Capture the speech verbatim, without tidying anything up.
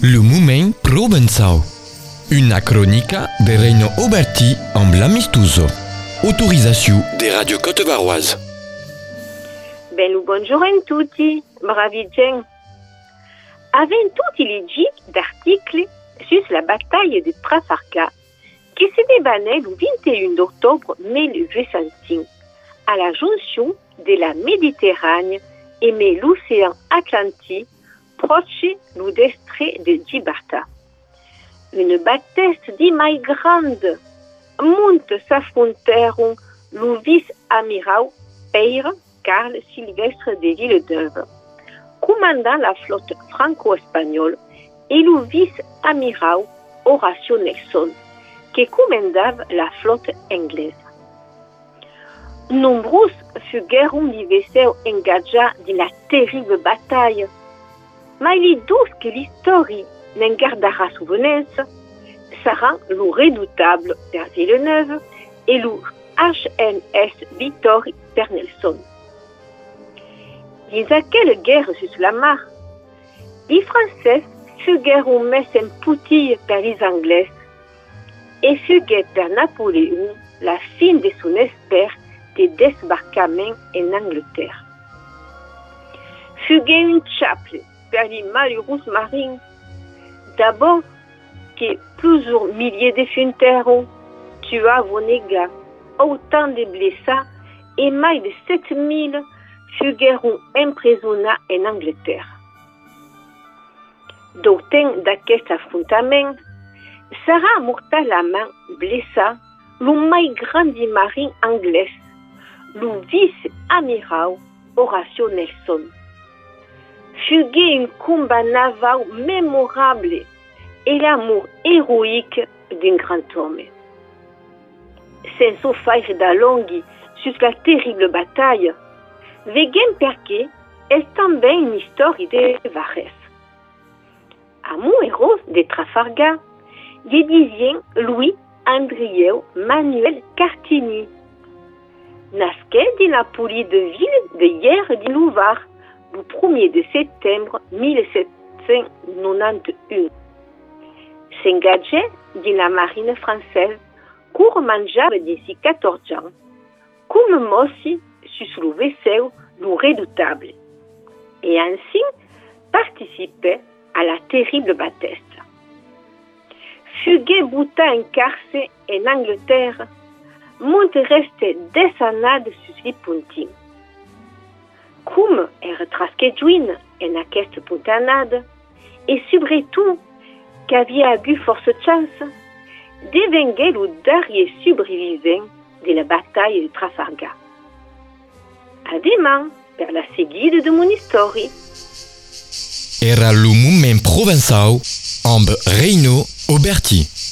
Le Moment Provençal. Una cronica de Reino Oberti amb l'Amistuso. Autorisation des radios Côte-Varoise. Ben, bonjour a tutti, bravi gent. Avem tutti legit d'articles sur la bataille de Trafalgar qui se débanait le vingt et un octobre mille huit cent cinq à la jonction de la Méditerranée et de l'océan Atlantique proche du destrait de Gibraltar. Une bataille di mai grande monte s'affrontarono le vice-amiral Pierre Carl Sylvestre de Villeneuve, commandant la flotte franco-espagnole, et le vice-amiral Horatio Nelson, qui commandava la flotte anglaise. Nombreux furent les vaisseaux engagés dans la terrible bataille, mais il est doux que l'histoire n'en gardera souvenance sera le redoutable per Villeneuve et le H M S Victory per Nelson. Dans aquelle guerre sur la mer, les Français furent mis en poutille par les Anglais et furent par Napoléon la fin de son espère de débarquement en Angleterre. Furent une chape par les malheureux marins, d'abord que plusieurs milliers de finteurs tués Vonega, autant de blessés et plus de sept mille furent emprisonnés en Angleterre. D'autant d'aquest affrontement, sera mortellement blessé le plus grand marin anglais, le vice-amiral Horatio Nelson. Fut un combat naval mémorable et l'amour héroïque d'un grand homme. Sans faire d'allongue sur la terrible bataille, veguem perché est també une histoire de varès. À mon héros de Trafalgar, il disait Louis Andrieu Manuel Cartigny, nasqué de la police de ville de hier de Louvar, le premier de septembre mille sept cent quatre-vingt-onze. S'engageait dans la marine française, court mangeable d'ici quatorze ans, comme Mossi sur le vaisseau le redoutable, et ainsi participait à la terrible bataille. Fugué bouta en carcé en Angleterre, monte restait descenade sur les pontines. Comme est retrasqué Juin en aquesta puntanade, et surtout qu'avait eu force chance, devengué le dernier survivant de la bataille de Trafalgar. A demain, per la seguida de mon histoire. Era le Moment Provençal amb Reino Oberti.